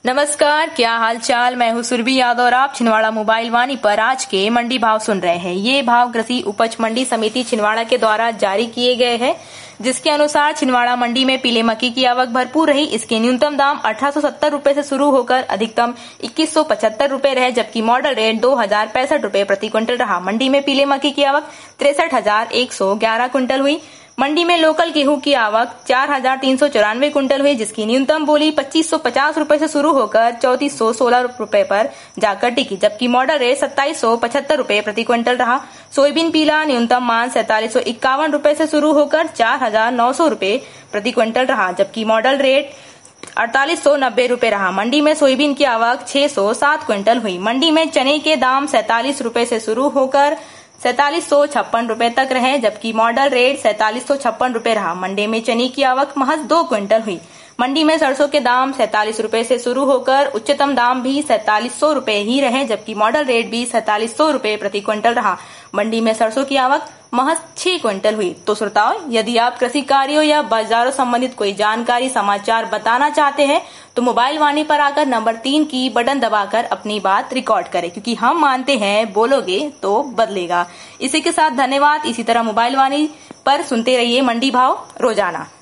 नमस्कार, क्या हाल चाल। मैं हूँ सुरभि यादव और आप छिंदवाड़ा मोबाइल वाणी पर आज के मंडी भाव सुन रहे हैं। ये भाव कृषि उपज मंडी समिति छिंदवाड़ा के द्वारा जारी किए गए हैं, जिसके अनुसार छिंदवाड़ा मंडी में पीले मक्की की आवक भरपूर रही। इसके न्यूनतम दाम 1870 रूपये से शुरू होकर अधिकतम 2175 रूपये रहे, जबकि मॉडल रेट 2065 रूपये प्रति क्विंटल रहा। मंडी में पीले मक्की की आवक 63,111 क्विंटल हुई। मंडी में लोकल गेहूं की आवक 4,394 क्विंटल हुई, जिसकी न्यूनतम बोली 2550 रूपये से शुरू होकर 3416 रूपये पर जाकर टिकी, जबकि मॉडल रेट 2775 रूपये प्रति क्विंटल रहा। सोयाबीन पीला न्यूनतम मान 4751 रूपये से शुरू होकर 4,900 रूपये प्रति क्विंटल रहा, जबकि मॉडल रेट 4890 रूपये रहा। मंडी में सोयाबीन की आवक 607 क्विंटल हुई। मंडी में चने के दाम 47 रूपये से शुरू होकर 4756 रूपये तक रहे, जबकि मॉडल रेट 4756 रूपये रहा। मंडी में चने की आवक महज 2 क्विंटल हुई। मंडी में सरसों के दाम 47 रूपये से शुरू होकर उच्चतम दाम भी 4700 रूपये ही रहे, जबकि मॉडल रेट भी 4700 रूपये प्रति क्विंटल रहा। मंडी में सरसों की आवक महज 6 क्विंटल हुई। तो श्रोताओं, यदि आप कृषि कार्यों या बाजारों संबंधित कोई जानकारी समाचार बताना चाहते हैं तो मोबाइल वाणी पर आकर नंबर 3 की बटन दबाकर अपनी बात रिकॉर्ड करें, क्योंकि हम मानते हैं बोलोगे तो बदलेगा। इसी के साथ धन्यवाद। इसी तरह मोबाइल वाणी पर सुनते रहिए मंडी भाव रोजाना।